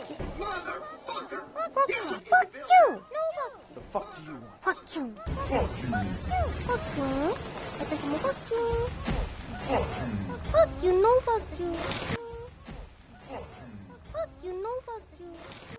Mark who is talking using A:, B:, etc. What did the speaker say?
A: you. Fuck you. Fuck you. No, fuck you.
B: The fuck do you want?
A: Fuck you.
B: Fuck you.
A: Fuck you. 私も fuck you.
B: Fuck you.
A: Fuck you. No, fuck you. Fuck you. No, fuck you.